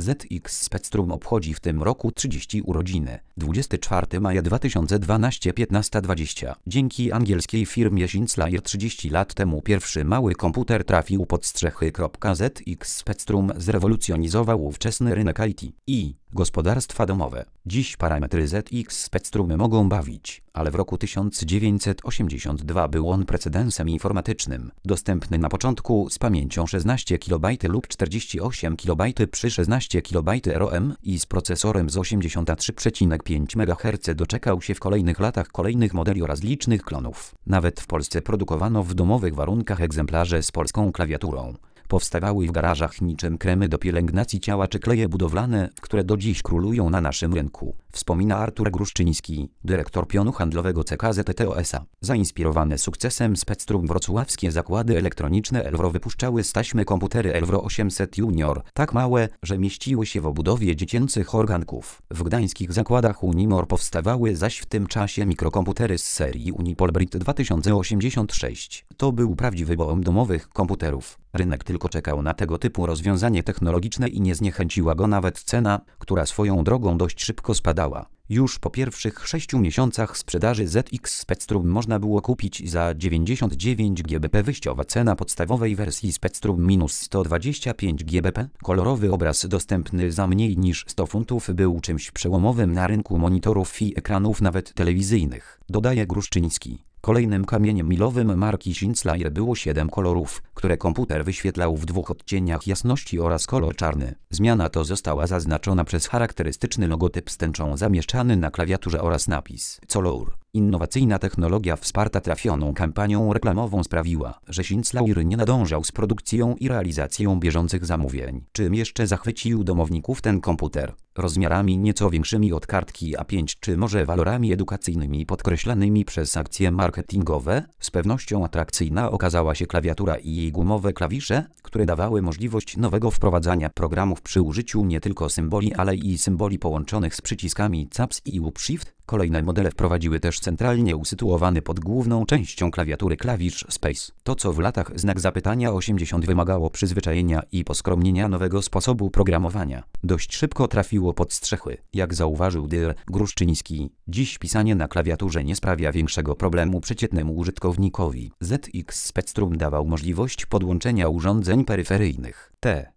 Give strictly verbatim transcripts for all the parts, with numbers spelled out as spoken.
Z X Spectrum obchodzi w tym roku trzydzieste urodziny. dwudziestego czwartego maja dwa tysiące dwunastego piętnasta dwadzieścia. Dzięki angielskiej firmie Sinclair trzydzieści lat temu pierwszy mały komputer trafił pod strzechy. Z X Spectrum zrewolucjonizował ówczesny rynek I T i gospodarstwa domowe. Dziś parametry Z X Spectrum mogą bawić, ale w roku tysiąc dziewięćset osiemdziesiątym drugim był on precedensem informatycznym. Dostępny na początku z pamięcią szesnaście kilobajtów lub czterdzieści osiem kilobajtów przy szesnaście kilobajtów ROM i z procesorem z osiemdziesiąt trzy przecinek pięć megaherca doczekał się w kolejnych latach kolejnych modeli oraz licznych klonów. Nawet w Polsce produkowano w domowych warunkach egzemplarze z polską klawiaturą. Powstawały w garażach niczym kremy do pielęgnacji ciała czy kleje budowlane, które do dziś królują na naszym rynku. Wspomina Artur Gruszczyński, dyrektor pionu handlowego C K Z T O S A. Zainspirowane sukcesem Spectrum wrocławskie zakłady elektroniczne Elwro wypuszczały z taśmy komputery Elwro osiemset Junior, tak małe, że mieściły się w obudowie dziecięcych organków. W gdańskich zakładach Unimor powstawały zaś w tym czasie mikrokomputery z serii Unipolbrit dwa tysiące osiemdziesiąt sześć. To był prawdziwy boom domowych komputerów. Rynek tylko czekał na tego typu rozwiązanie technologiczne i nie zniechęciła go nawet cena, która swoją drogą dość szybko spadała. Już po pierwszych sześciu miesiącach sprzedaży Z X Spectrum można było kupić za dziewięćdziesiąt dziewięć gigabajtów. Wyjściowa cena podstawowej wersji Spectrum minus sto dwadzieścia pięć gigabajtów. Kolorowy obraz dostępny za mniej niż sto funtów był czymś przełomowym na rynku monitorów i ekranów nawet telewizyjnych, dodaje Gruszczyński. Kolejnym kamieniem milowym marki Sinclair było siedem kolorów, które komputer wyświetlał w dwóch odcieniach jasności oraz kolor czarny. Zmiana to została zaznaczona przez charakterystyczny logotyp z tęczą zamieszczany na klawiaturze oraz napis Color. Innowacyjna technologia wsparta trafioną kampanią reklamową sprawiła, że Sinclair nie nadążał z produkcją i realizacją bieżących zamówień. Czym jeszcze zachwycił domowników ten komputer? Rozmiarami nieco większymi od kartki A pięć czy może walorami edukacyjnymi podkreślanymi przez akcje marketingowe? Z pewnością atrakcyjna okazała się klawiatura i jej gumowe klawisze, które dawały możliwość nowego wprowadzania programów przy użyciu nie tylko symboli, ale i symboli połączonych z przyciskami Caps i Up Shift. Kolejne modele wprowadziły też centralnie usytuowany pod główną częścią klawiatury klawisz Space. To co w latach znak zapytania osiemdziesiąt wymagało przyzwyczajenia i poskromnienia nowego sposobu programowania, dość szybko trafiło pod strzechy. Jak zauważył dyr Gruszczyński, dziś pisanie na klawiaturze nie sprawia większego problemu przeciętnemu użytkownikowi. Z X Spectrum dawał możliwość podłączenia urządzeń peryferyjnych T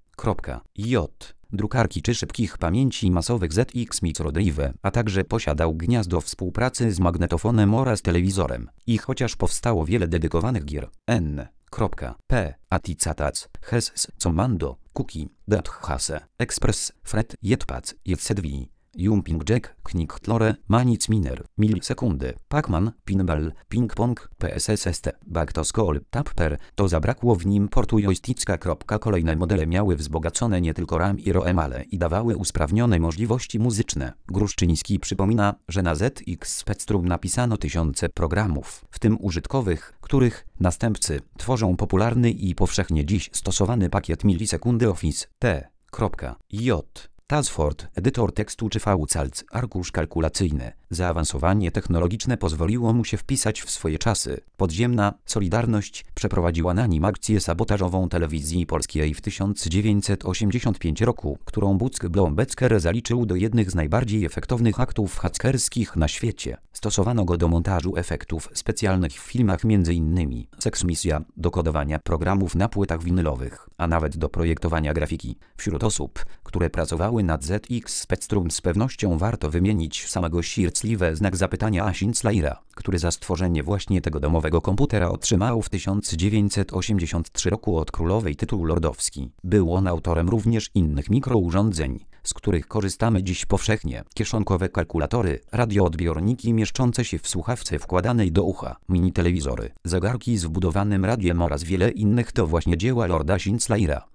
J drukarki czy szybkich pamięci masowych Z X Microdrive, a także posiadał gniazdo współpracy z magnetofonem oraz telewizorem. I chociaż powstało wiele dedykowanych gier N P Aticatats, Hes Commando, Cookie, Dathase, Express, Fred, Jetpac, Jetsedwi, Jumping Jack, Knicklore, Manic Miner, Milisekundy, Pac-Man, Pinball, Ping Pong, P S S S T, Backtoscall, Tapper, to zabrakło w nim portu joysticka. Kolejne modele miały wzbogacone nie tylko RAM i ROM, ale i dawały usprawnione możliwości muzyczne. Gruszczyński przypomina, że na Z X Spectrum napisano tysiące programów, w tym użytkowych, których następcy tworzą popularny i powszechnie dziś stosowany pakiet Milisekundy Office T J. Tasford, edytor tekstu czy V C A L C, arkusz kalkulacyjny. Zaawansowanie technologiczne pozwoliło mu się wpisać w swoje czasy. Podziemna Solidarność przeprowadziła na nim akcję sabotażową telewizji polskiej w tysiąc dziewięćset osiemdziesiątym piątym roku, którą Buck Blombecker zaliczył do jednych z najbardziej efektownych aktów hakerskich na świecie. Stosowano go do montażu efektów specjalnych w filmach, między innymi Seksmisja, do kodowania programów na płytach winylowych, a nawet do projektowania grafiki. Wśród osób, które pracowały nad Z X Spectrum, z pewnością warto wymienić samego Shirley'ego znak zapytania a Sinclaira, który za stworzenie właśnie tego domowego komputera otrzymał w tysiąc dziewięćset osiemdziesiątym trzecim roku od królowej tytuł lordowski. Był on autorem również innych mikrourządzeń, z których korzystamy dziś powszechnie: kieszonkowe kalkulatory, radioodbiorniki mieszczące się w słuchawce wkładanej do ucha, mini telewizory, zegarki z wbudowanym radiem oraz wiele innych. To właśnie dzieła lorda Sinclaira.